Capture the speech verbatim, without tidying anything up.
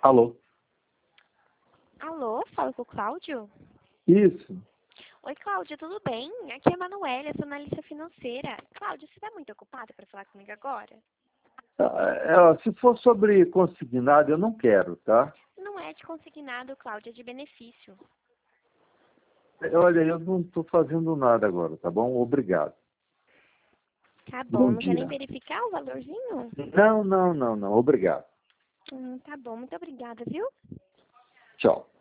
Alô? Alô, fala com o Cláudio? Isso. Oi, Cláudia, tudo bem? Aqui é a Manuela, sou analista financeira. Cláudia, você está muito ocupada para falar comigo agora? Ah, é, se for sobre consignado, eu não quero, tá? Não é de consignado, Cláudia, é de benefício. Olha, eu não estou fazendo nada agora, tá bom? Obrigado. Tá bom, Bom não quer nem dia. verificar o valorzinho? Não, não, não, não. Obrigado. Hum, tá bom, muito obrigada, viu? Tchau.